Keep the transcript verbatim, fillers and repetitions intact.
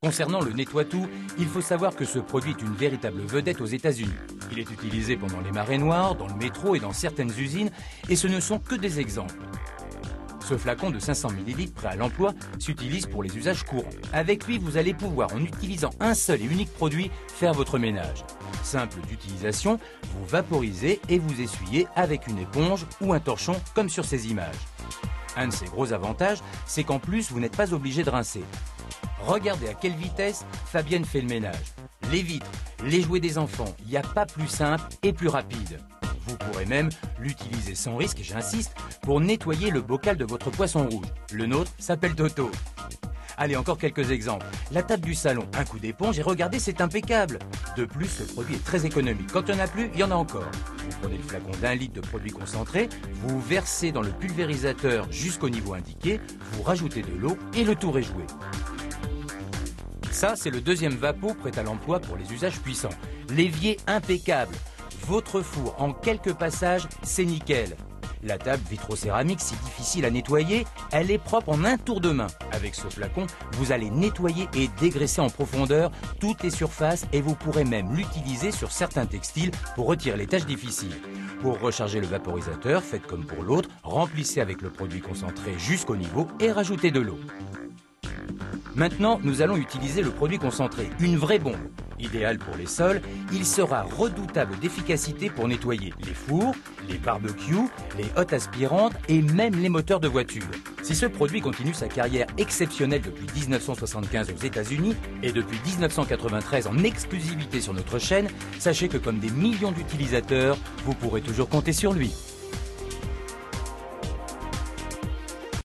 Concernant le nettoie-tout, il faut savoir que ce produit est une véritable vedette aux États-Unis. Il est utilisé pendant les marées noires, dans le métro et dans certaines usines, et ce ne sont que des exemples. Ce flacon de cinq cents millilitres prêt à l'emploi s'utilise pour les usages courants. Avec lui, vous allez pouvoir, en utilisant un seul et unique produit, faire votre ménage. Simple d'utilisation, vous vaporisez et vous essuyez avec une éponge ou un torchon comme sur ces images. Un de ses gros avantages, c'est qu'en plus, vous n'êtes pas obligé de rincer. Regardez à quelle vitesse Fabienne fait le ménage. Les vitres, les jouets des enfants, il n'y a pas plus simple et plus rapide. Vous pourrez même l'utiliser sans risque, j'insiste, pour nettoyer le bocal de votre poisson rouge. Le nôtre s'appelle Toto. Allez, encore quelques exemples. La table du salon, un coup d'éponge et regardez, c'est impeccable. De plus, le produit est très économique. Quand il n'y en a plus, il y en a encore. Vous prenez le flacon d'un litre de produit concentré, vous versez dans le pulvérisateur jusqu'au niveau indiqué, vous rajoutez de l'eau et le tour est joué. Ça, c'est le deuxième vapeau prêt à l'emploi pour les usages puissants. L'évier impeccable. Votre four, en quelques passages, c'est nickel. La table vitrocéramique, si difficile à nettoyer, elle est propre en un tour de main. Avec ce flacon, vous allez nettoyer et dégraisser en profondeur toutes les surfaces et vous pourrez même l'utiliser sur certains textiles pour retirer les tâches difficiles. Pour recharger le vaporisateur, faites comme pour l'autre, remplissez avec le produit concentré jusqu'au niveau et rajoutez de l'eau. Maintenant, nous allons utiliser le produit concentré, une vraie bombe. Idéal pour les sols, il sera redoutable d'efficacité pour nettoyer les fours, les barbecues, les hottes aspirantes et même les moteurs de voiture. Si ce produit continue sa carrière exceptionnelle depuis mille neuf cent soixante-quinze aux États-Unis et depuis mille neuf cent quatre-vingt-treize en exclusivité sur notre chaîne, sachez que comme des millions d'utilisateurs, vous pourrez toujours compter sur lui.